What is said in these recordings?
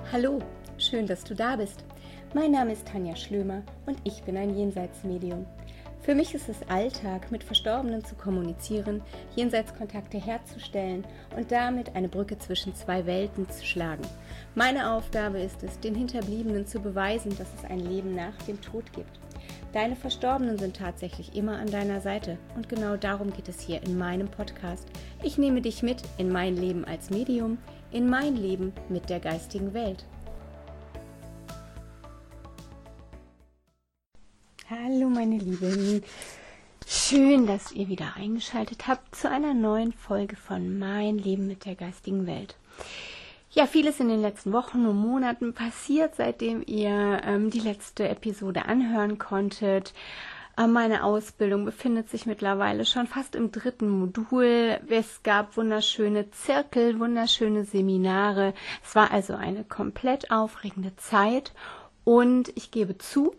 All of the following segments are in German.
Hallo, schön, dass du da bist. Mein Name ist Tanja Schlömer und ich bin ein Jenseitsmedium. Für mich ist es Alltag, mit Verstorbenen zu kommunizieren, Jenseitskontakte herzustellen und damit eine Brücke zwischen zwei Welten zu schlagen. Meine Aufgabe ist es, den Hinterbliebenen zu beweisen, dass es ein Leben nach dem Tod gibt. Deine Verstorbenen sind tatsächlich immer an deiner Seite und genau darum geht es hier in meinem Podcast. Ich nehme dich mit in mein Leben als Medium, in mein Leben mit der geistigen Welt. Hallo meine Lieben, schön, dass ihr wieder eingeschaltet habt zu einer neuen Folge von Mein Leben mit der geistigen Welt. Ja, vieles in den letzten Wochen und Monaten passiert, seitdem ihr die letzte Episode anhören konntet. Meine Ausbildung befindet sich mittlerweile schon fast im 3. Modul. Es gab wunderschöne Zirkel, wunderschöne Seminare. Es war also eine komplett aufregende Zeit und ich gebe zu,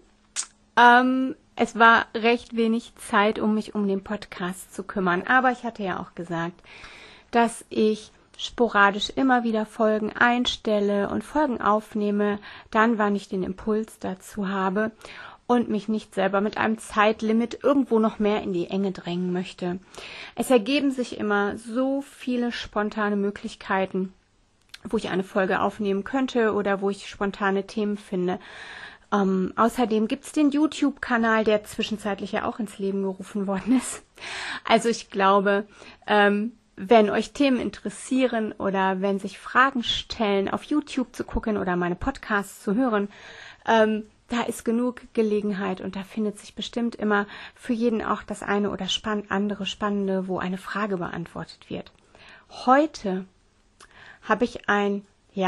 es war recht wenig Zeit, um mich um den Podcast zu kümmern. Aber ich hatte ja auch gesagt, dass ich sporadisch immer wieder Folgen einstelle und Folgen aufnehme, dann, wann ich den Impuls dazu habe und mich nicht selber mit einem Zeitlimit irgendwo noch mehr in die Enge drängen möchte. Es ergeben sich immer so viele spontane Möglichkeiten, wo ich eine Folge aufnehmen könnte oder wo ich spontane Themen finde. Außerdem gibt es den YouTube-Kanal, der zwischenzeitlich ja auch ins Leben gerufen worden ist. Also ich glaube, wenn euch Themen interessieren oder wenn sich Fragen stellen, auf YouTube zu gucken oder meine Podcasts zu hören, da ist genug Gelegenheit und da findet sich bestimmt immer für jeden auch das eine oder andere Spannende, wo eine Frage beantwortet wird. Heute habe ich ein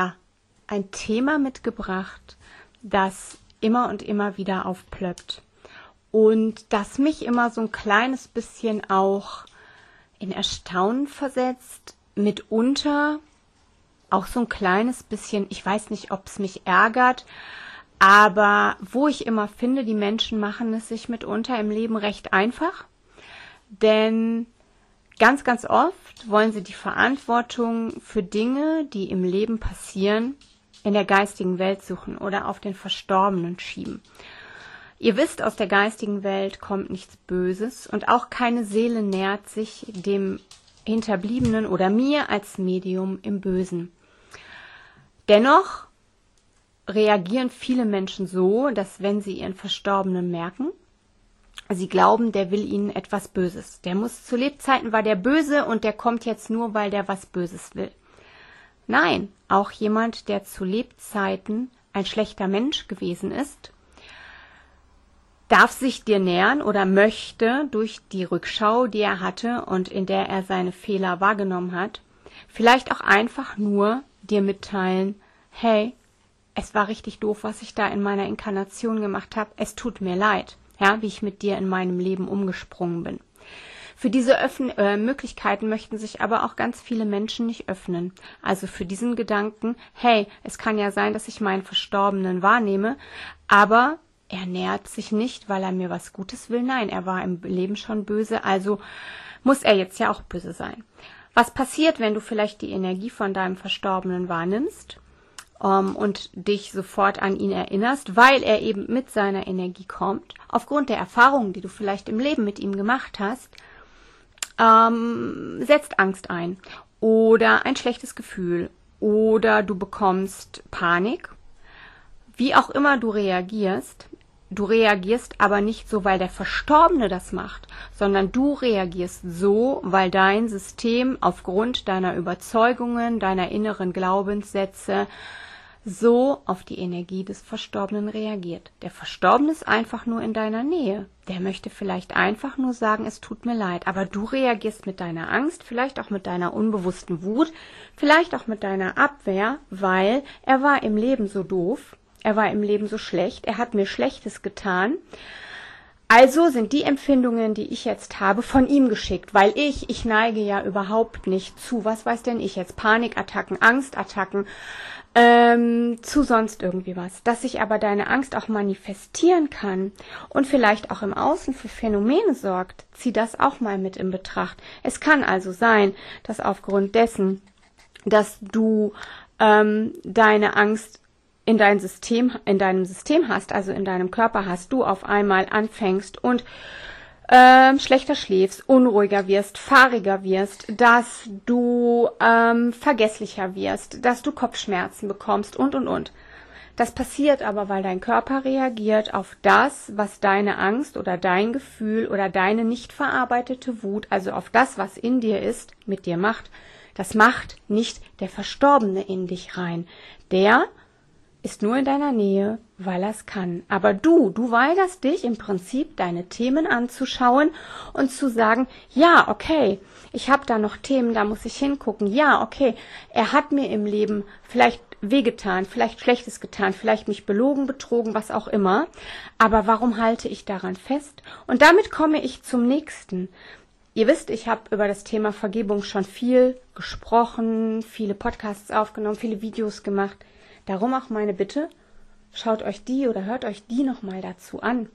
Thema mitgebracht, das immer und immer wieder aufplöppt und das mich immer so ein kleines bisschen auch in Erstaunen versetzt, mitunter auch so ein kleines bisschen, ich weiß nicht, ob es mich ärgert, aber wo ich immer finde, die Menschen machen es sich mitunter im Leben recht einfach, denn ganz, ganz oft wollen sie die Verantwortung für Dinge, die im Leben passieren, in der geistigen Welt suchen oder auf den Verstorbenen schieben. Ihr wisst, aus der geistigen Welt kommt nichts Böses und auch keine Seele nähert sich dem Hinterbliebenen oder mir als Medium im Bösen. Dennoch reagieren viele Menschen so, dass wenn sie ihren Verstorbenen merken, sie glauben, der will ihnen etwas Böses. Der muss zu Lebzeiten war der böse und der kommt jetzt nur, weil der was Böses will. Nein, auch jemand, der zu Lebzeiten ein schlechter Mensch gewesen ist, darf sich dir nähern oder möchte durch die Rückschau, die er hatte und in der er seine Fehler wahrgenommen hat, vielleicht auch einfach nur dir mitteilen, hey, es war richtig doof, was ich da in meiner Inkarnation gemacht habe, es tut mir leid, ja, wie ich mit dir in meinem Leben umgesprungen bin. Für diese Möglichkeiten möchten sich aber auch ganz viele Menschen nicht öffnen. Also für diesen Gedanken, hey, es kann ja sein, dass ich meinen Verstorbenen wahrnehme, aber er nähert sich nicht, weil er mir was Gutes will. Nein, er war im Leben schon böse, also muss er jetzt ja auch böse sein. Was passiert, wenn du vielleicht die Energie von deinem Verstorbenen wahrnimmst und dich sofort an ihn erinnerst, weil er eben mit seiner Energie kommt, aufgrund der Erfahrungen, die du vielleicht im Leben mit ihm gemacht hast, setzt Angst ein oder ein schlechtes Gefühl oder du bekommst Panik. Wie auch immer du reagierst aber nicht so, weil der Verstorbene das macht, sondern du reagierst so, weil dein System aufgrund deiner Überzeugungen, deiner inneren Glaubenssätze so auf die Energie des Verstorbenen reagiert. Der Verstorbene ist einfach nur in deiner Nähe. Der möchte vielleicht einfach nur sagen, es tut mir leid. Aber du reagierst mit deiner Angst, vielleicht auch mit deiner unbewussten Wut, vielleicht auch mit deiner Abwehr, weil er war im Leben so doof, er war im Leben so schlecht, er hat mir Schlechtes getan. Also sind die Empfindungen, die ich jetzt habe, von ihm geschickt, weil ich neige ja überhaupt nicht zu, was weiß denn ich jetzt, Panikattacken, Angstattacken, zu sonst irgendwie was. Dass ich aber deine Angst auch manifestieren kann und vielleicht auch im Außen für Phänomene sorgt, zieh das auch mal mit in Betracht. Es kann also sein, dass aufgrund dessen, dass du deine Angst in deinem System hast, also in deinem Körper hast, du auf einmal anfängst und schlechter schläfst, unruhiger wirst, fahriger wirst, dass du vergesslicher wirst, dass du Kopfschmerzen bekommst und. Das passiert aber, weil dein Körper reagiert auf das, was deine Angst oder dein Gefühl oder deine nicht verarbeitete Wut, also auf das, was in dir ist, mit dir macht. Das macht nicht der Verstorbene in dich rein. Der ist nur in deiner Nähe, weil er es kann. Aber du weigerst dich im Prinzip, deine Themen anzuschauen und zu sagen, ja, okay, ich habe da noch Themen, da muss ich hingucken. Ja, okay, er hat mir im Leben vielleicht wehgetan, vielleicht Schlechtes getan, vielleicht mich belogen, betrogen, was auch immer. Aber warum halte ich daran fest? Und damit komme ich zum nächsten. Ihr wisst, ich habe über das Thema Vergebung schon viel gesprochen, viele Podcasts aufgenommen, viele Videos gemacht. Darum auch meine Bitte, schaut euch die oder hört euch die nochmal dazu an.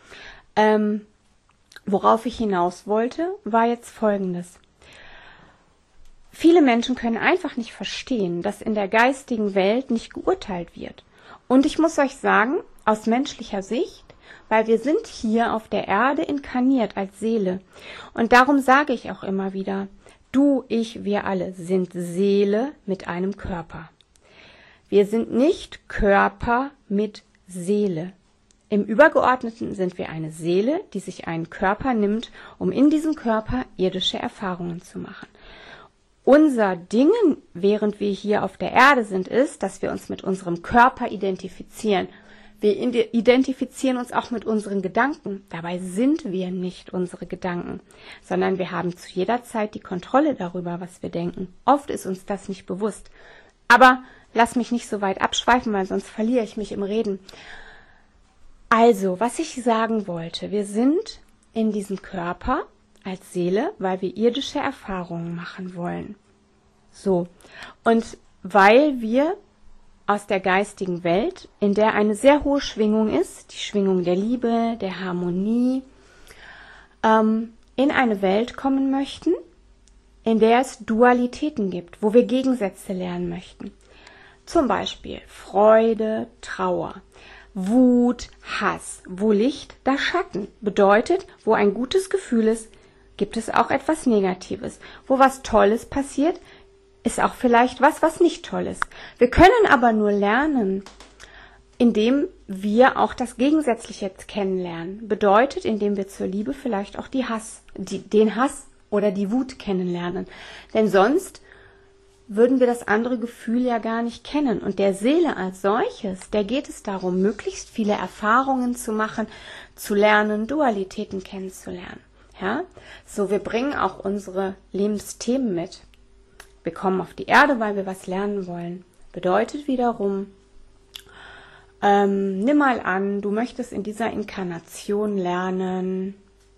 Worauf ich hinaus wollte, war jetzt Folgendes. Viele Menschen können einfach nicht verstehen, dass in der geistigen Welt nicht geurteilt wird. Und ich muss euch sagen, aus menschlicher Sicht, weil wir sind hier auf der Erde inkarniert als Seele. Und darum sage ich auch immer wieder, du, ich, wir alle sind Seele mit einem Körper. Wir sind nicht Körper mit Seele. Im Übergeordneten sind wir eine Seele, die sich einen Körper nimmt, um in diesem Körper irdische Erfahrungen zu machen. Unser Ding, während wir hier auf der Erde sind, ist, dass wir uns mit unserem Körper identifizieren. Wir identifizieren uns auch mit unseren Gedanken. Dabei sind wir nicht unsere Gedanken, sondern wir haben zu jeder Zeit die Kontrolle darüber, was wir denken. Oft ist uns das nicht bewusst. Aber lass mich nicht so weit abschweifen, weil sonst verliere ich mich im Reden. Also, was ich sagen wollte, wir sind in diesem Körper als Seele, weil wir irdische Erfahrungen machen wollen. So, und weil wir aus der geistigen Welt, in der eine sehr hohe Schwingung ist, die Schwingung der Liebe, der Harmonie, in eine Welt kommen möchten, in der es Dualitäten gibt, wo wir Gegensätze lernen möchten. Zum Beispiel Freude, Trauer, Wut, Hass. Wo Licht, da Schatten. Bedeutet, wo ein gutes Gefühl ist, gibt es auch etwas Negatives. Wo was Tolles passiert, ist auch vielleicht was nicht toll ist. Wir können aber nur lernen, indem wir auch das Gegensätzliche kennenlernen. Bedeutet, indem wir zur Liebe vielleicht auch den Hass oder die Wut kennenlernen. Denn sonst würden wir das andere Gefühl ja gar nicht kennen. Und der Seele als solches, der geht es darum, möglichst viele Erfahrungen zu machen, zu lernen, Dualitäten kennenzulernen. Ja? So, wir bringen auch unsere Lebensthemen mit. Wir kommen auf die Erde, weil wir was lernen wollen. Bedeutet wiederum, nimm mal an, du möchtest in dieser Inkarnation lernen,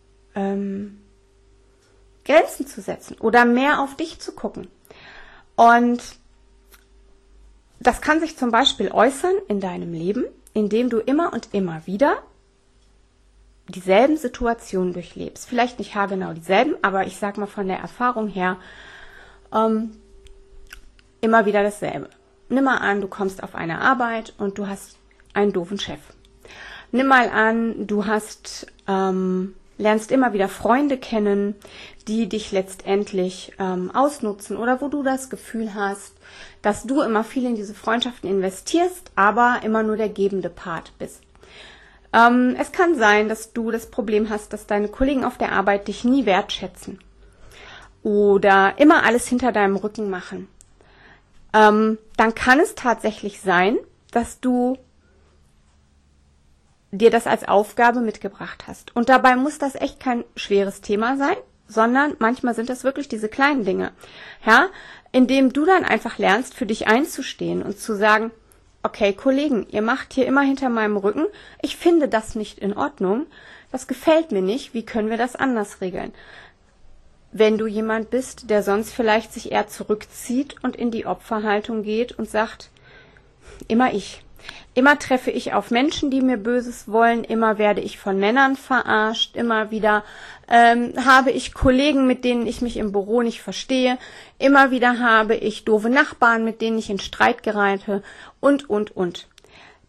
Grenzen zu setzen oder mehr auf dich zu gucken. Und das kann sich zum Beispiel äußern in deinem Leben, indem du immer und immer wieder dieselben Situationen durchlebst. Vielleicht nicht haargenau dieselben, aber ich sag mal von der Erfahrung her, immer wieder dasselbe. Nimm mal an, du kommst auf eine Arbeit und du hast einen doofen Chef. Nimm mal an, du lernst immer wieder Freunde kennen, die dich letztendlich ausnutzen oder wo du das Gefühl hast, dass du immer viel in diese Freundschaften investierst, aber immer nur der gebende Part bist. Es kann sein, dass du das Problem hast, dass deine Kollegen auf der Arbeit dich nie wertschätzen oder immer alles hinter deinem Rücken machen. Dann kann es tatsächlich sein, dass du dir das als Aufgabe mitgebracht hast. Und dabei muss das echt kein schweres Thema sein, sondern manchmal sind das wirklich diese kleinen Dinge, ja, indem du dann einfach lernst, für dich einzustehen und zu sagen, okay, Kollegen, ihr macht hier immer hinter meinem Rücken, ich finde das nicht in Ordnung, das gefällt mir nicht, wie können wir das anders regeln? Wenn du jemand bist, der sonst vielleicht sich eher zurückzieht und in die Opferhaltung geht und sagt, immer treffe ich auf Menschen, die mir Böses wollen, immer werde ich von Männern verarscht, immer wieder habe ich Kollegen, mit denen ich mich im Büro nicht verstehe, immer wieder habe ich doofe Nachbarn, mit denen ich in Streit gerate und.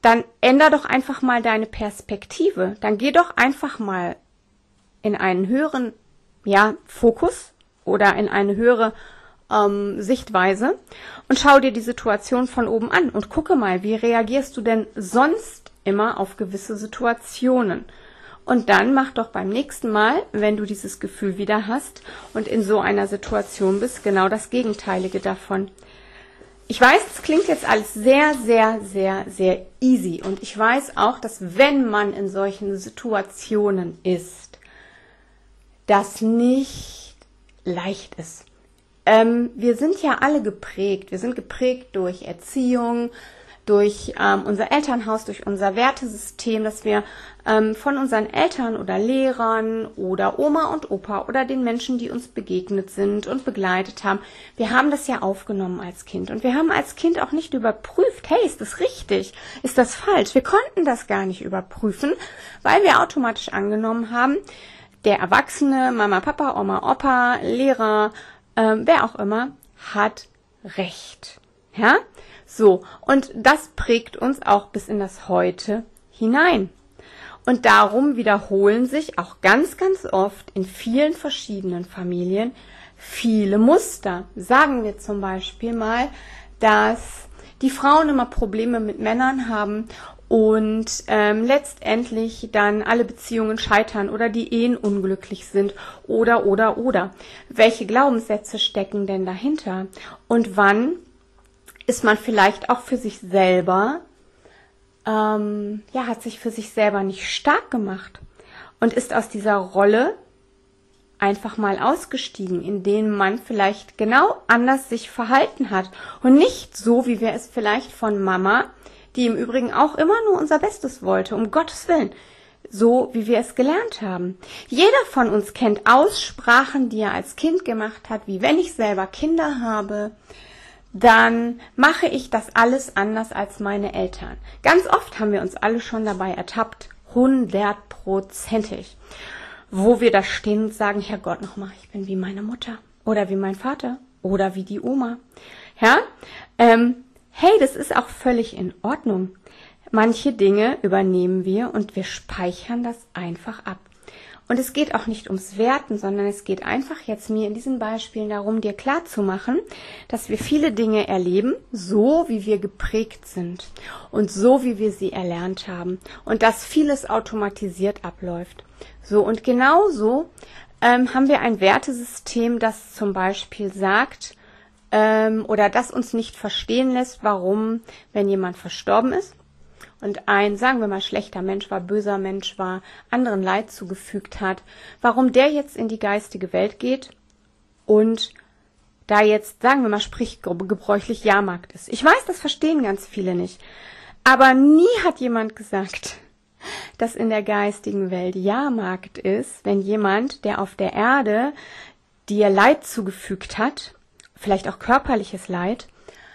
dann änder doch einfach mal deine Perspektive. Dann geh doch einfach mal in einen höheren Fokus oder in eine höhere Sichtweise und schau dir die Situation von oben an und gucke mal, wie reagierst du denn sonst immer auf gewisse Situationen? Und dann mach doch beim nächsten Mal, wenn du dieses Gefühl wieder hast und in so einer Situation bist, genau das Gegenteilige davon. Ich weiß, es klingt jetzt alles sehr, sehr, sehr, sehr easy. Und ich weiß auch, dass wenn man in solchen Situationen ist, das nicht leicht ist. Wir sind ja alle geprägt. Wir sind geprägt durch Erziehung, durch unser Elternhaus, durch unser Wertesystem, dass wir von unseren Eltern oder Lehrern oder Oma und Opa oder den Menschen, die uns begegnet sind und begleitet haben, wir haben das ja aufgenommen als Kind. Und wir haben als Kind auch nicht überprüft, hey, ist das richtig? Ist das falsch? Wir konnten das gar nicht überprüfen, weil wir automatisch angenommen haben, der Erwachsene, Mama, Papa, Oma, Opa, Lehrer, wer auch immer, hat Recht. Ja? So, und das prägt uns auch bis in das Heute hinein. Und darum wiederholen sich auch ganz, ganz oft in vielen verschiedenen Familien viele Muster. Sagen wir zum Beispiel mal, dass die Frauen immer Probleme mit Männern haben und letztendlich dann alle Beziehungen scheitern oder die Ehen unglücklich sind oder. Welche Glaubenssätze stecken denn dahinter? Und wann ist man vielleicht auch für sich selber, hat sich für sich selber nicht stark gemacht und ist aus dieser Rolle einfach mal ausgestiegen, in denen man vielleicht genau anders sich verhalten hat und nicht so, wie wir es vielleicht von Mama, die im Übrigen auch immer nur unser Bestes wollte, um Gottes Willen, so wie wir es gelernt haben. Jeder von uns kennt Aussprachen, die er als Kind gemacht hat, wie wenn ich selber Kinder habe, dann mache ich das alles anders als meine Eltern. Ganz oft haben wir uns alle schon dabei ertappt, 100%, wo wir da stehen und sagen, Herrgott, nochmal, ich bin wie meine Mutter oder wie mein Vater oder wie die Oma. Ja, hey, das ist auch völlig in Ordnung. Manche Dinge übernehmen wir und wir speichern das einfach ab. Und es geht auch nicht ums Werten, sondern es geht einfach jetzt mir in diesen Beispielen darum, dir klarzumachen, dass wir viele Dinge erleben, so wie wir geprägt sind und so wie wir sie erlernt haben und dass vieles automatisiert abläuft. So, und genauso haben wir ein Wertesystem, das zum Beispiel sagt oder das uns nicht verstehen lässt, warum, wenn jemand verstorben ist, und ein, sagen wir mal, schlechter Mensch war, böser Mensch war, anderen Leid zugefügt hat, warum der jetzt in die geistige Welt geht und da jetzt, sagen wir mal, gebräuchlich Jahrmarkt ist. Ich weiß, das verstehen ganz viele nicht. Aber nie hat jemand gesagt, dass in der geistigen Welt Jahrmarkt ist, wenn jemand, der auf der Erde dir Leid zugefügt hat, vielleicht auch körperliches Leid,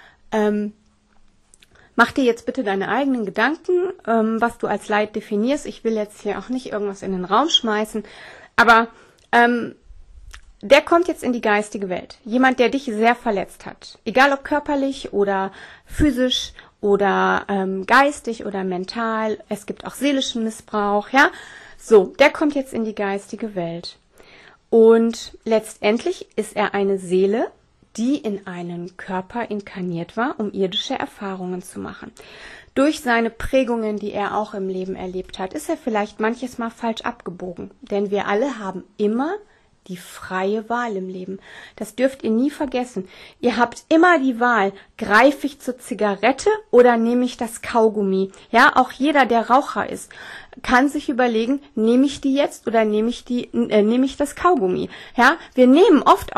mach dir jetzt bitte deine eigenen Gedanken, was du als Leid definierst. Ich will jetzt hier auch nicht irgendwas in den Raum schmeißen, aber der kommt jetzt in die geistige Welt. Jemand, der dich sehr verletzt hat, egal ob körperlich oder physisch oder geistig oder mental. Es gibt auch seelischen Missbrauch, ja. So, der kommt jetzt in die geistige Welt. Und letztendlich ist er eine Seele, die in einen Körper inkarniert war, um irdische Erfahrungen zu machen. Durch seine Prägungen, die er auch im Leben erlebt hat, ist er vielleicht manches Mal falsch abgebogen. Denn wir alle haben immer die freie Wahl im Leben. Das dürft ihr nie vergessen. Ihr habt immer die Wahl, greife ich zur Zigarette oder nehme ich das Kaugummi? Ja, auch jeder, der Raucher ist, kann sich überlegen, nehme ich die jetzt oder nehme ich das Kaugummi? Ja, wir nehmen oft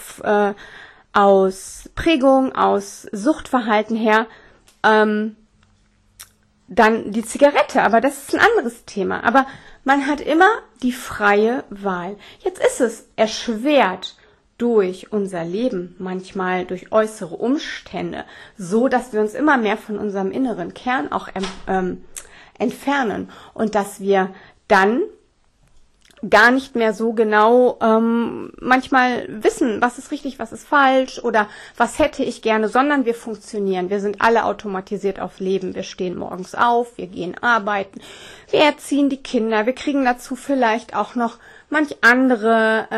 aus Prägung, aus Suchtverhalten her, dann die Zigarette, aber das ist ein anderes Thema. Aber man hat immer die freie Wahl. Jetzt ist es erschwert durch unser Leben, manchmal durch äußere Umstände, so dass wir uns immer mehr von unserem inneren Kern auch entfernen und dass wir dann gar nicht mehr so genau manchmal wissen, was ist richtig, was ist falsch oder was hätte ich gerne, sondern wir funktionieren. Wir sind alle automatisiert auf Leben. Wir stehen morgens auf, wir gehen arbeiten, wir erziehen die Kinder, wir kriegen dazu vielleicht auch noch manch andere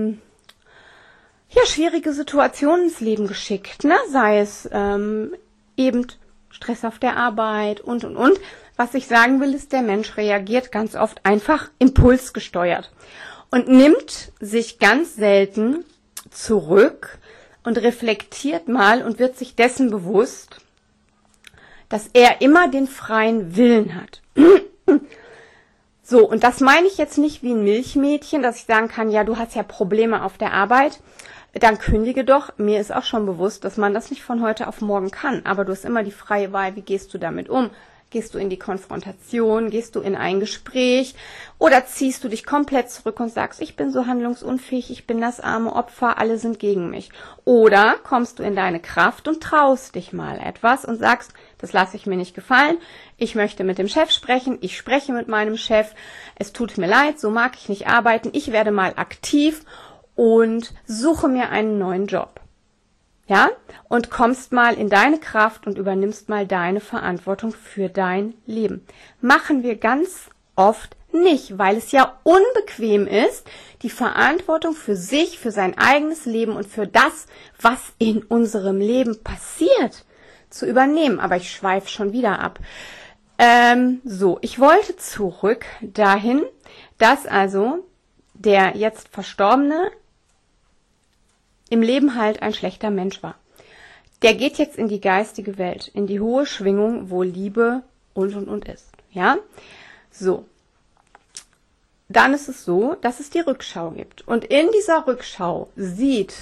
schwierige Situationen ins Leben geschickt, ne? Sei es eben Stress auf der Arbeit und. Was ich sagen will, ist, der Mensch reagiert ganz oft einfach impulsgesteuert und nimmt sich ganz selten zurück und reflektiert mal und wird sich dessen bewusst, dass er immer den freien Willen hat. So, und das meine ich jetzt nicht wie ein Milchmädchen, dass ich sagen kann, ja, du hast ja Probleme auf der Arbeit, dann kündige doch. Mir ist auch schon bewusst, dass man das nicht von heute auf morgen kann, aber du hast immer die freie Wahl, wie gehst du damit um? Gehst du in die Konfrontation, gehst du in ein Gespräch oder ziehst du dich komplett zurück und sagst, ich bin so handlungsunfähig, ich bin das arme Opfer, alle sind gegen mich. Oder kommst du in deine Kraft und traust dich mal etwas und sagst, das lasse ich mir nicht gefallen, ich möchte mit dem Chef sprechen, ich spreche mit meinem Chef, es tut mir leid, so mag ich nicht arbeiten, ich werde mal aktiv und suche mir einen neuen Job. Ja, und kommst mal in deine Kraft und übernimmst mal deine Verantwortung für dein Leben. Machen wir ganz oft nicht, weil es ja unbequem ist, die Verantwortung für sich, für sein eigenes Leben und für das, was in unserem Leben passiert, zu übernehmen. Aber ich schweife schon wieder ab. Ich wollte zurück dahin, dass also der jetzt Verstorbene im Leben halt ein schlechter Mensch war. Der geht jetzt in die geistige Welt, in die hohe Schwingung, wo Liebe und ist. Ja? So. Dann ist es so, dass es die Rückschau gibt. Und in dieser Rückschau sieht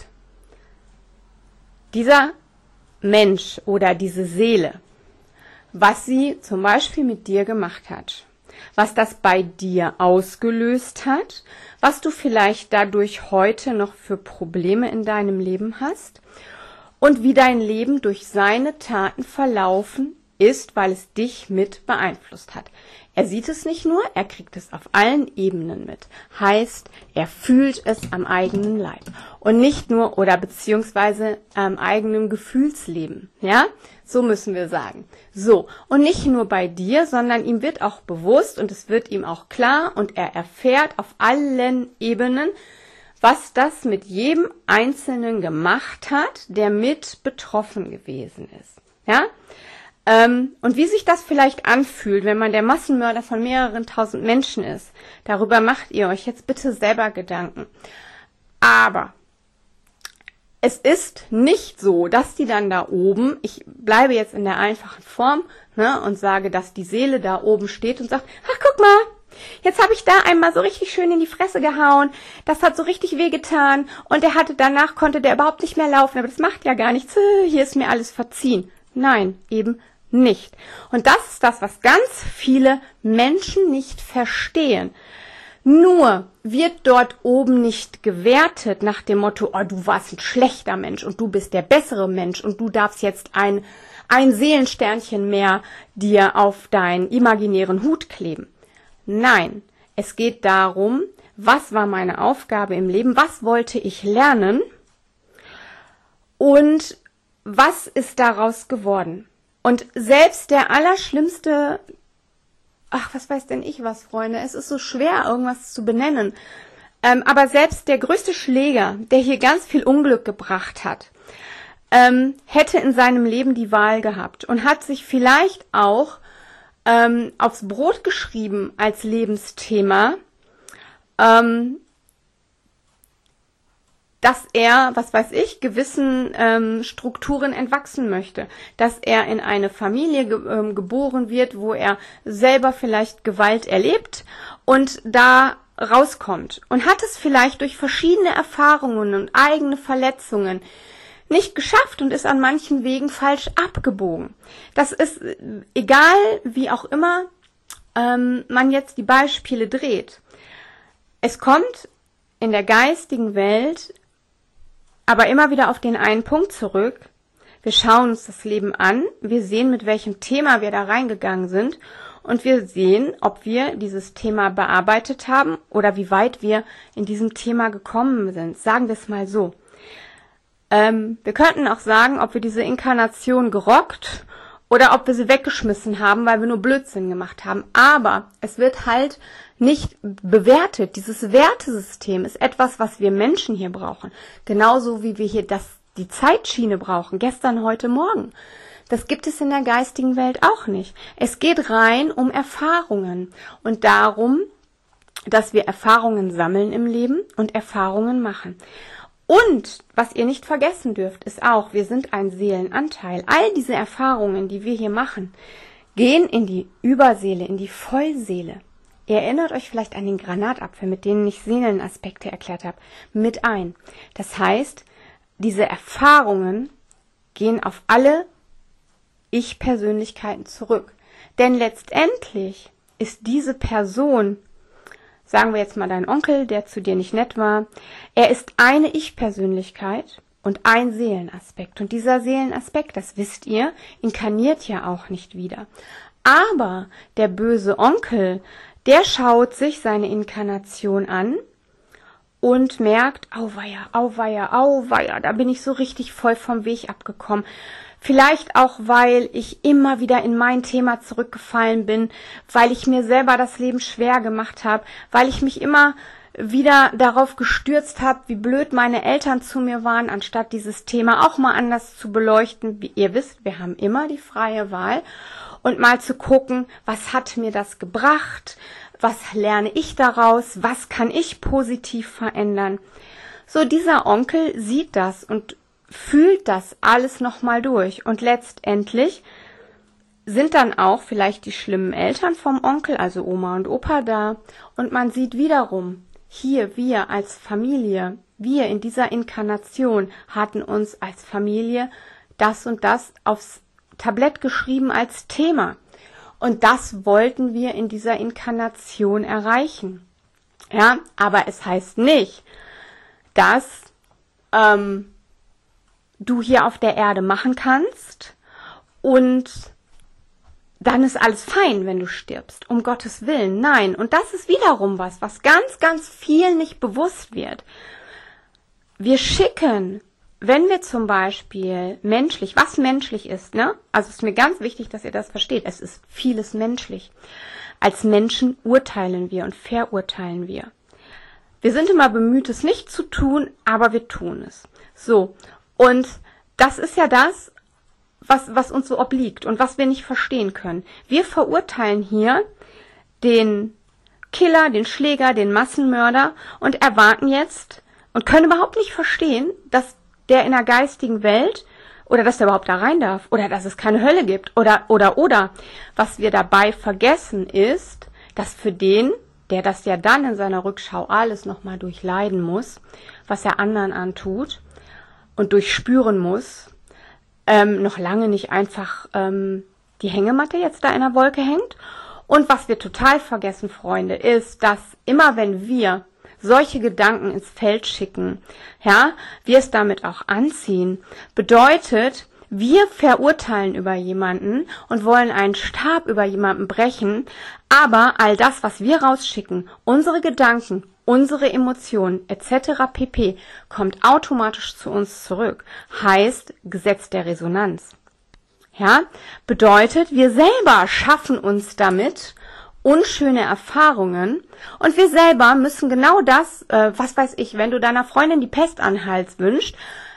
dieser Mensch oder diese Seele, was sie zum Beispiel mit dir gemacht hat, was das bei dir ausgelöst hat, was du vielleicht dadurch heute noch für Probleme in deinem Leben hast und wie dein Leben durch seine Taten verlaufen ist, weil es dich mit beeinflusst hat. Er sieht es nicht nur, er kriegt es auf allen Ebenen mit. Heißt, er fühlt es am eigenen Leib und nicht nur oder beziehungsweise am eigenen Gefühlsleben. Ja, so müssen wir sagen. So, und nicht nur bei dir, sondern ihm wird auch bewusst und es wird ihm auch klar und er erfährt auf allen Ebenen, was das mit jedem Einzelnen gemacht hat, der mit betroffen gewesen ist. Ja. Und wie sich das vielleicht anfühlt, wenn man der Massenmörder von mehreren tausend Menschen ist, darüber macht ihr euch jetzt bitte selber Gedanken. Aber es ist nicht so, dass die dann da oben, ich bleibe jetzt in der einfachen Form, ne, und sage, dass die Seele da oben steht und sagt, ach guck mal, jetzt habe ich da einmal so richtig schön in die Fresse gehauen, das hat so richtig wehgetan und danach konnte der überhaupt nicht mehr laufen, aber das macht ja gar nichts, hier ist mir alles verziehen. Nein, eben nicht. Und das ist das, was ganz viele Menschen nicht verstehen. Nur wird dort oben nicht gewertet nach dem Motto, oh, du warst ein schlechter Mensch und du bist der bessere Mensch und du darfst jetzt ein Seelensternchen mehr dir auf deinen imaginären Hut kleben. Nein, es geht darum, was war meine Aufgabe im Leben, was wollte ich lernen und was ist daraus geworden? Und selbst der allerschlimmste, was weiß denn ich was, Freunde, es ist so schwer, irgendwas zu benennen, aber selbst der größte Schläger, der hier ganz viel Unglück gebracht hat, hätte in seinem Leben die Wahl gehabt und hat sich vielleicht auch aufs Brot geschrieben als Lebensthema, dass er, was weiß ich, gewissen Strukturen entwachsen möchte, dass er in eine Familie geboren wird, wo er selber vielleicht Gewalt erlebt und da rauskommt und hat es vielleicht durch verschiedene Erfahrungen und eigene Verletzungen nicht geschafft und ist an manchen Wegen falsch abgebogen. Das ist egal, wie auch immer man jetzt die Beispiele dreht. Es kommt in der geistigen Welt aber immer wieder auf den einen Punkt zurück. Wir schauen uns das Leben an, wir sehen, mit welchem Thema wir da reingegangen sind und wir sehen, ob wir dieses Thema bearbeitet haben oder wie weit wir in diesem Thema gekommen sind. Sagen wir es mal so. Wir könnten auch sagen, ob wir diese Inkarnation gerockt oder ob wir sie weggeschmissen haben, weil wir nur Blödsinn gemacht haben. Aber es wird halt nicht bewertet. Dieses Wertesystem ist etwas, was wir Menschen hier brauchen. Genauso wie wir hier die Zeitschiene brauchen. Gestern, heute, morgen. Das gibt es in der geistigen Welt auch nicht. Es geht rein um Erfahrungen und darum, dass wir Erfahrungen sammeln im Leben und Erfahrungen machen. Und was ihr nicht vergessen dürft, ist auch, wir sind ein Seelenanteil. All diese Erfahrungen, die wir hier machen, gehen in die Überseele, in die Vollseele. Ihr erinnert euch vielleicht an den Granatapfel, mit denen ich Seelenaspekte erklärt habe, mit ein. Das heißt, diese Erfahrungen gehen auf alle Ich-Persönlichkeiten zurück. Denn letztendlich ist diese Person, sagen wir jetzt mal dein Onkel, der zu dir nicht nett war, er ist eine Ich-Persönlichkeit und ein Seelenaspekt. Und dieser Seelenaspekt, das wisst ihr, inkarniert ja auch nicht wieder. Aber der böse Onkel, der schaut sich seine Inkarnation an und merkt, auweia, auweia, auweia, da bin ich so richtig voll vom Weg abgekommen. Vielleicht auch, weil ich immer wieder in mein Thema zurückgefallen bin, weil ich mir selber das Leben schwer gemacht habe, weil ich mich immer wieder darauf gestürzt habe, wie blöd meine Eltern zu mir waren, anstatt dieses Thema auch mal anders zu beleuchten. Wie ihr wisst, wir haben immer die freie Wahl und mal zu gucken, was hat mir das gebracht, was lerne ich daraus, was kann ich positiv verändern. So, dieser Onkel sieht das und fühlt das alles nochmal durch und letztendlich sind dann auch vielleicht die schlimmen Eltern vom Onkel, also Oma und Opa da und man sieht wiederum, hier wir als Familie, wir in dieser Inkarnation hatten uns als Familie das und das aufs Tablett geschrieben als Thema und das wollten wir in dieser Inkarnation erreichen. Ja, aber es heißt nicht, dass du hier auf der Erde machen kannst und dann ist alles fein, wenn du stirbst. Um Gottes Willen, nein. Und das ist wiederum was ganz, ganz viel nicht bewusst wird. Wir schicken, wenn wir zum Beispiel menschlich, was menschlich ist, ne? Also es ist mir ganz wichtig, dass ihr das versteht. Es ist vieles menschlich. Als Menschen urteilen wir und verurteilen wir. Wir sind immer bemüht, es nicht zu tun, aber wir tun es. So. Und das ist ja das, was uns so obliegt und was wir nicht verstehen können. Wir verurteilen hier den Killer, den Schläger, den Massenmörder und erwarten jetzt und können überhaupt nicht verstehen, dass der in der geistigen Welt oder dass der überhaupt da rein darf oder dass es keine Hölle gibt oder. Was wir dabei vergessen ist, dass für den, der das ja dann in seiner Rückschau alles nochmal durchleiden muss, was er anderen antut, und durchspüren muss, noch lange nicht einfach die Hängematte jetzt da in der Wolke hängt. Und was wir total vergessen, Freunde, ist, dass immer wenn wir solche Gedanken ins Feld schicken, ja, wir es damit auch anziehen, bedeutet, wir verurteilen über jemanden und wollen einen Stab über jemanden brechen, aber all das, was wir rausschicken, unsere Gedanken, unsere Emotionen etc. pp. Kommt automatisch zu uns zurück. Heißt Gesetz der Resonanz. Ja, bedeutet, wir selber schaffen uns damit unschöne Erfahrungen und wir selber müssen genau das, was weiß ich, wenn du deiner Freundin die Pest an den Hals wünschst,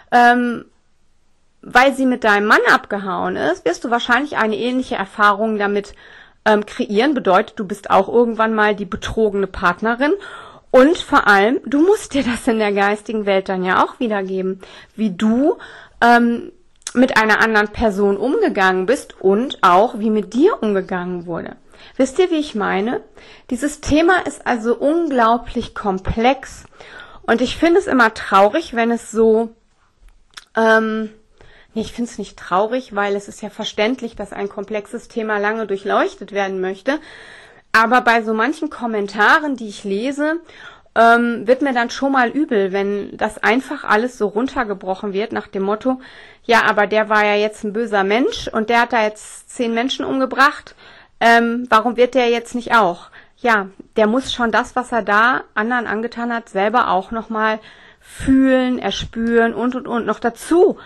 weil sie mit deinem Mann abgehauen ist, wirst du wahrscheinlich eine ähnliche Erfahrung damit kreieren. Bedeutet, du bist auch irgendwann mal die betrogene Partnerin. Und vor allem, du musst dir das in der geistigen Welt dann ja auch wiedergeben, wie du mit einer anderen Person umgegangen bist und auch wie mit dir umgegangen wurde. Wisst ihr, wie ich meine? Dieses Thema ist also unglaublich komplex und ich finde es immer traurig, wenn es so, ich finde es nicht traurig, weil es ist ja verständlich, dass ein komplexes Thema lange durchleuchtet werden möchte. Aber bei so manchen Kommentaren, die ich lese, wird mir dann schon mal übel, wenn das einfach alles so runtergebrochen wird nach dem Motto, ja, aber der war ja jetzt ein böser Mensch und der hat da jetzt 10 Menschen umgebracht. warum wird der jetzt nicht auch? Ja, der muss schon das, was er da anderen angetan hat, selber auch nochmal fühlen, erspüren und. Noch dazu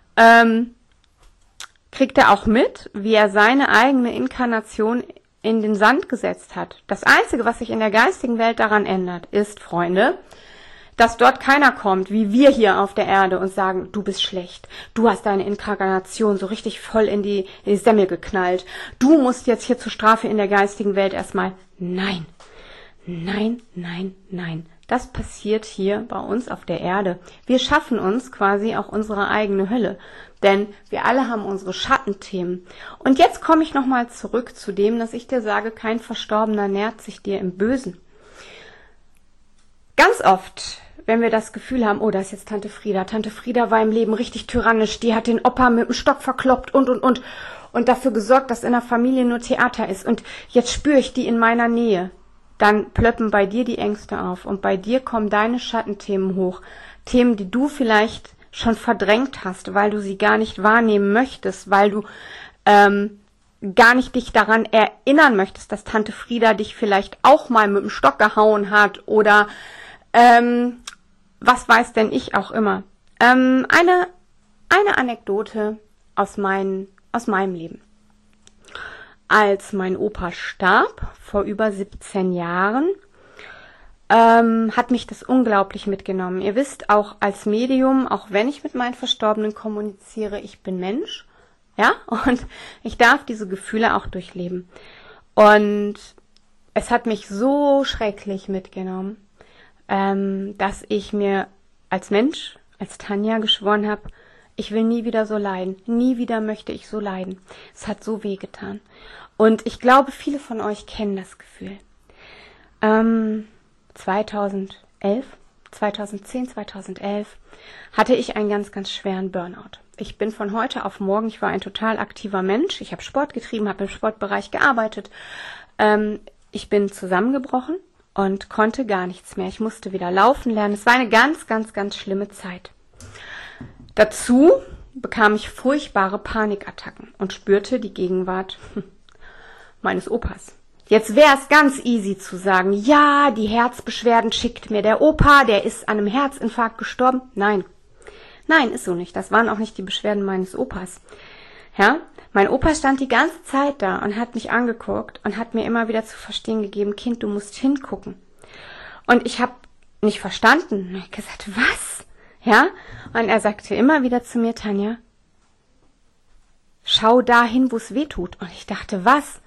kriegt er auch mit, wie er seine eigene Inkarnation in den Sand gesetzt hat. Das Einzige, was sich in der geistigen Welt daran ändert, ist, Freunde, dass dort keiner kommt, wie wir hier auf der Erde und sagen, du bist schlecht, du hast deine Inkarnation so richtig voll in die Semmel geknallt, du musst jetzt hier zur Strafe in der geistigen Welt erstmal. Nein, nein, nein, nein. Das passiert hier bei uns auf der Erde. Wir schaffen uns quasi auch unsere eigene Hölle, denn wir alle haben unsere Schattenthemen. Und jetzt komme ich nochmal zurück zu dem, dass ich dir sage, kein Verstorbener nährt sich dir im Bösen. Ganz oft, wenn wir das Gefühl haben, oh, da ist jetzt Tante Frieda. Tante Frieda war im Leben richtig tyrannisch, die hat den Opa mit dem Stock verkloppt und dafür gesorgt, dass in der Familie nur Theater ist. Und jetzt spüre ich die in meiner Nähe. Dann plöppen bei dir die Ängste auf und bei dir kommen deine Schattenthemen hoch. Themen, die du vielleicht schon verdrängt hast, weil du sie gar nicht wahrnehmen möchtest, weil du gar nicht dich daran erinnern möchtest, dass Tante Frieda dich vielleicht auch mal mit dem Stock gehauen hat oder was weiß denn ich auch immer. Eine Anekdote aus meinem Leben. Als mein Opa starb, vor über 17 Jahren, hat mich das unglaublich mitgenommen. Ihr wisst, auch als Medium, auch wenn ich mit meinen Verstorbenen kommuniziere, ich bin Mensch, ja, und ich darf diese Gefühle auch durchleben. Und es hat mich so schrecklich mitgenommen, dass ich mir als Mensch, als Tanja geschworen habe, ich will nie wieder so leiden. Nie wieder möchte ich so leiden. Es hat so wehgetan. Und ich glaube, viele von euch kennen das Gefühl. 2010, 2011 hatte ich einen ganz, ganz schweren Burnout. Ich bin von heute auf morgen, ich war ein total aktiver Mensch. Ich habe Sport getrieben, habe im Sportbereich gearbeitet. Ich bin zusammengebrochen und konnte gar nichts mehr. Ich musste wieder laufen lernen. Es war eine ganz, ganz, ganz schlimme Zeit. Dazu bekam ich furchtbare Panikattacken und spürte die Gegenwart meines Opas. Jetzt wäre es ganz easy zu sagen, ja, die Herzbeschwerden schickt mir der Opa, der ist an einem Herzinfarkt gestorben. Nein, ist so nicht. Das waren auch nicht die Beschwerden meines Opas. Ja, mein Opa stand die ganze Zeit da und hat mich angeguckt und hat mir immer wieder zu verstehen gegeben, Kind, du musst hingucken. Und ich habe nicht verstanden. Ich habe gesagt, was? Ja, und er sagte immer wieder zu mir, Tanja, schau dahin, wo es weh tut. Und ich dachte, was?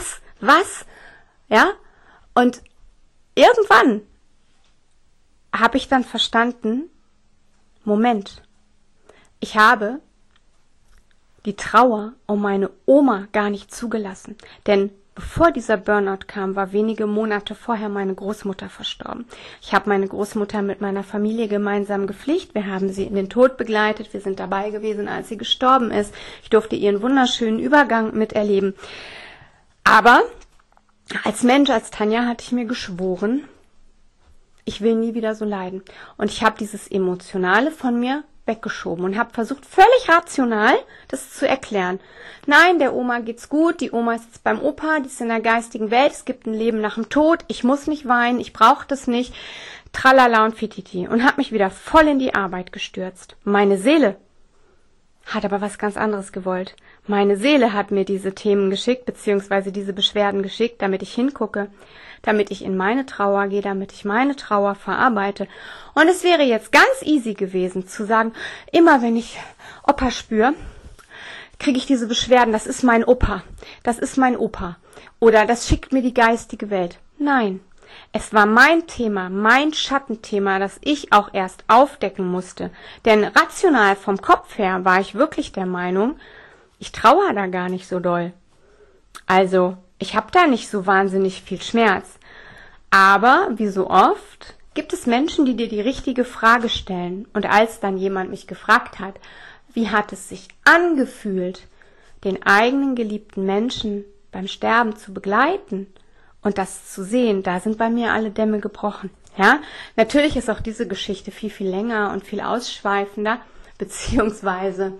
Ja, und irgendwann habe ich dann verstanden, Moment, ich habe die Trauer um meine Oma gar nicht zugelassen, denn bevor dieser Burnout kam, war wenige Monate vorher meine Großmutter verstorben. Ich habe meine Großmutter mit meiner Familie gemeinsam gepflegt. Wir haben sie in den Tod begleitet. Wir sind dabei gewesen, als sie gestorben ist. Ich durfte ihren wunderschönen Übergang miterleben. Aber als Mensch, als Tanja, hatte ich mir geschworen, ich will nie wieder so leiden. Und ich habe dieses Emotionale von mir weggeschoben und habe versucht, völlig rational das zu erklären. Nein, der Oma geht's gut, die Oma ist jetzt beim Opa, die ist in der geistigen Welt, es gibt ein Leben nach dem Tod, ich muss nicht weinen, ich brauche das nicht, tralala und fititi. Und habe mich wieder voll in die Arbeit gestürzt. Meine Seele hat aber was ganz anderes gewollt. Meine Seele hat mir diese Themen geschickt, beziehungsweise diese Beschwerden geschickt, damit ich hingucke, damit ich in meine Trauer gehe, damit ich meine Trauer verarbeite. Und es wäre jetzt ganz easy gewesen zu sagen, immer wenn ich Opa spüre, kriege ich diese Beschwerden, das ist mein Opa, das ist mein Opa. Oder das schickt mir die geistige Welt. Nein, es war mein Thema, mein Schattenthema, das ich auch erst aufdecken musste. Denn rational vom Kopf her war ich wirklich der Meinung, ich trauere da gar nicht so doll. Also, ich habe da nicht so wahnsinnig viel Schmerz. Aber, wie so oft, gibt es Menschen, die dir die richtige Frage stellen. Und als dann jemand mich gefragt hat, wie hat es sich angefühlt, den eigenen geliebten Menschen beim Sterben zu begleiten und das zu sehen, da sind bei mir alle Dämme gebrochen. Ja, natürlich ist auch diese Geschichte viel, viel länger und viel ausschweifender, beziehungsweise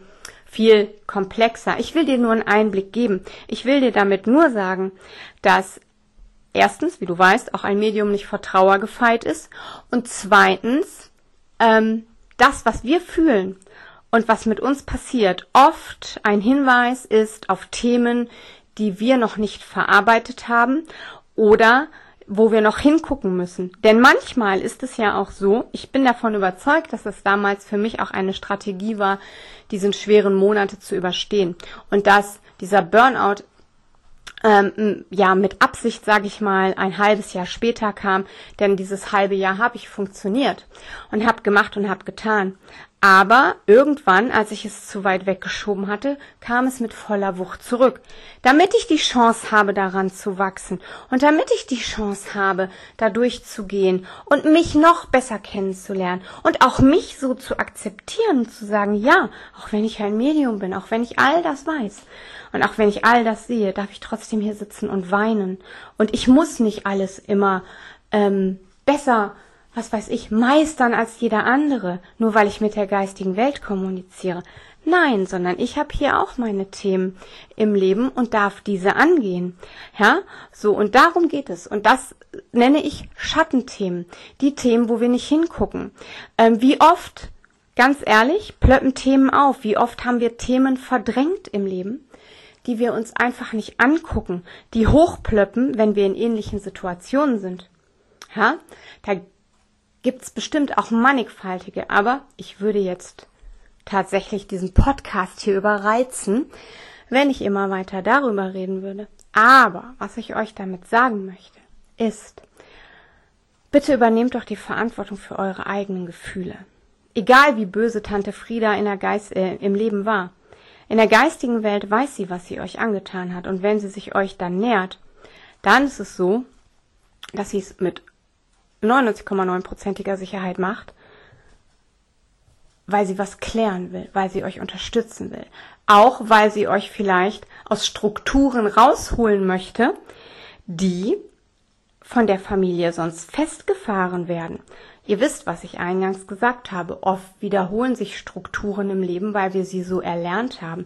viel komplexer. Ich will dir nur einen Einblick geben. Ich will dir damit nur sagen, dass erstens, wie du weißt, auch ein Medium nicht vor Trauer gefeit ist und zweitens, das, was wir fühlen und was mit uns passiert, oft ein Hinweis ist auf Themen, die wir noch nicht verarbeitet haben oder wo wir noch hingucken müssen. Denn manchmal ist es ja auch so, ich bin davon überzeugt, dass es damals für mich auch eine Strategie war, diese schweren Monate zu überstehen. Und dass dieser Burnout mit Absicht, sage ich mal, ein halbes Jahr später kam, denn dieses halbe Jahr habe ich funktioniert und habe gemacht und habe getan. Aber irgendwann, als ich es zu weit weggeschoben hatte, kam es mit voller Wucht zurück. Damit ich die Chance habe, daran zu wachsen und damit ich die Chance habe, da durchzugehen und mich noch besser kennenzulernen und auch mich so zu akzeptieren und zu sagen, ja, auch wenn ich ein Medium bin, auch wenn ich all das weiß und auch wenn ich all das sehe, darf ich trotzdem hier sitzen und weinen. Und ich muss nicht alles immer besser meistern als jeder andere, nur weil ich mit der geistigen Welt kommuniziere. Nein, sondern ich habe hier auch meine Themen im Leben und darf diese angehen. Ja, so, und darum geht es. Und das nenne ich Schattenthemen. Die Themen, wo wir nicht hingucken. Wie oft, ganz ehrlich, plöppen Themen auf. Wie oft haben wir Themen verdrängt im Leben, die wir uns einfach nicht angucken, die hochplöppen, wenn wir in ähnlichen Situationen sind. Ja, da gibt's bestimmt auch mannigfaltige, aber ich würde jetzt tatsächlich diesen Podcast hier überreizen, wenn ich immer weiter darüber reden würde. Aber was ich euch damit sagen möchte, ist, bitte übernehmt doch die Verantwortung für eure eigenen Gefühle. Egal wie böse Tante Frieda im Leben war. In der geistigen Welt weiß sie, was sie euch angetan hat. Und wenn sie sich euch dann nähert, dann ist es so, dass sie es mit 99,9%iger Sicherheit macht, weil sie was klären will, weil sie euch unterstützen will. Auch weil sie euch vielleicht aus Strukturen rausholen möchte, die von der Familie sonst festgefahren werden. Ihr wisst, was ich eingangs gesagt habe. Oft wiederholen sich Strukturen im Leben, weil wir sie so erlernt haben.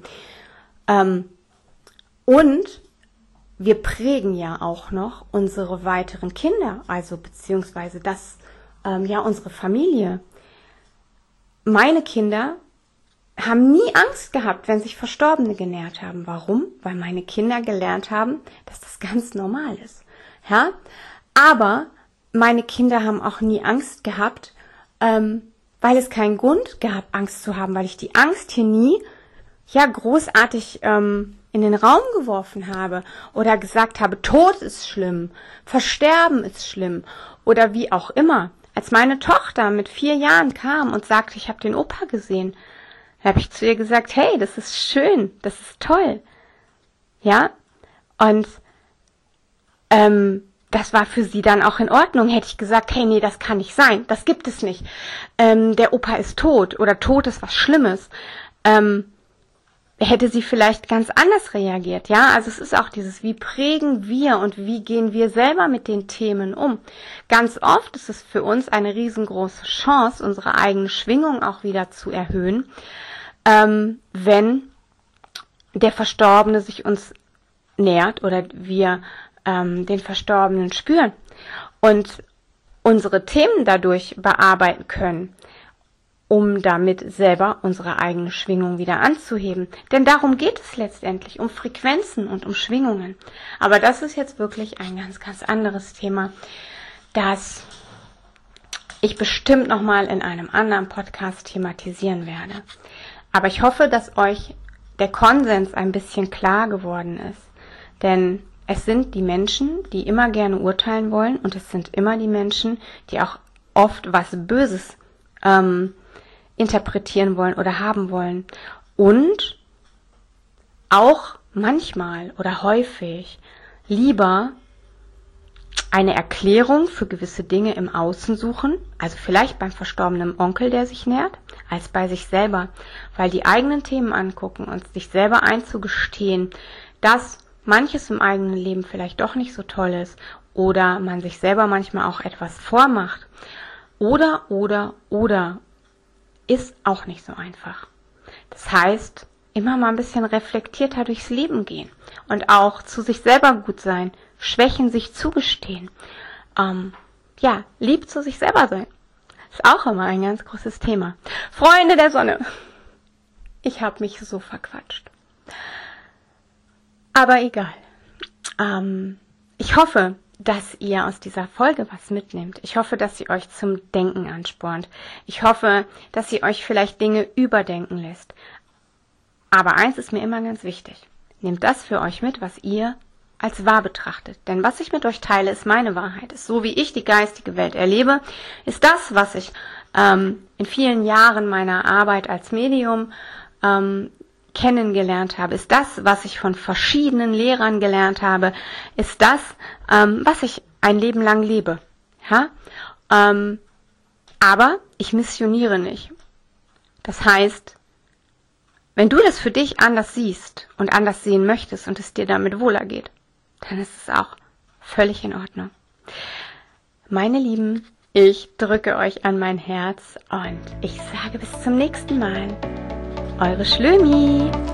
Und wir prägen ja auch noch unsere weiteren Kinder, also beziehungsweise unsere Familie. Meine Kinder haben nie Angst gehabt, wenn sich Verstorbene genährt haben. Warum? Weil meine Kinder gelernt haben, dass das ganz normal ist. Ja? Aber meine Kinder haben auch nie Angst gehabt, weil es keinen Grund gab, Angst zu haben, weil ich die Angst hier nie großartig in den Raum geworfen habe oder gesagt habe, Tod ist schlimm, Versterben ist schlimm oder wie auch immer. Als meine Tochter mit 4 Jahren kam und sagte, ich habe den Opa gesehen, habe ich zu ihr gesagt, hey, das ist schön, das ist toll. Ja, und das war für sie dann auch in Ordnung. Hätte ich gesagt, hey, nee, das kann nicht sein, das gibt es nicht. Der Opa ist tot oder Tod ist was Schlimmes. Hätte sie vielleicht ganz anders reagiert, ja? Also es ist auch dieses, wie prägen wir und wie gehen wir selber mit den Themen um? Ganz oft ist es für uns eine riesengroße Chance, unsere eigene Schwingung auch wieder zu erhöhen, wenn der Verstorbene sich uns nähert oder wir den Verstorbenen spüren und unsere Themen dadurch bearbeiten können, um damit selber unsere eigene Schwingung wieder anzuheben. Denn darum geht es letztendlich, um Frequenzen und um Schwingungen. Aber das ist jetzt wirklich ein ganz, ganz anderes Thema, das ich bestimmt nochmal in einem anderen Podcast thematisieren werde. Aber ich hoffe, dass euch der Konsens ein bisschen klar geworden ist. Denn es sind die Menschen, die immer gerne urteilen wollen und es sind immer die Menschen, die auch oft was Böses interpretieren wollen oder haben wollen. Und auch manchmal oder häufig lieber eine Erklärung für gewisse Dinge im Außen suchen, also vielleicht beim verstorbenen Onkel, der sich nährt, als bei sich selber, weil die eigenen Themen angucken und sich selber einzugestehen, dass manches im eigenen Leben vielleicht doch nicht so toll ist oder man sich selber manchmal auch etwas vormacht oder ist auch nicht so einfach. Das heißt, immer mal ein bisschen reflektierter durchs Leben gehen und auch zu sich selber gut sein, Schwächen sich zugestehen, lieb zu sich selber sein. Ist auch immer ein ganz großes Thema. Freunde der Sonne, ich habe mich so verquatscht. Aber egal. Ich hoffe, dass ihr aus dieser Folge was mitnehmt. Ich hoffe, dass sie euch zum Denken anspornt. Ich hoffe, dass sie euch vielleicht Dinge überdenken lässt. Aber eins ist mir immer ganz wichtig. Nehmt das für euch mit, was ihr als wahr betrachtet. Denn was ich mit euch teile, ist meine Wahrheit. Ist so, wie ich die geistige Welt erlebe, ist das, was ich in vielen Jahren meiner Arbeit als Medium kennengelernt habe, ist das, was ich von verschiedenen Lehrern gelernt habe, ist das, was ich ein Leben lang lebe. Ja? Aber ich missioniere nicht. Das heißt, wenn du das für dich anders siehst und anders sehen möchtest und es dir damit wohler geht, dann ist es auch völlig in Ordnung. Meine Lieben, ich drücke euch an mein Herz und ich sage bis zum nächsten Mal. Eure Schlömi.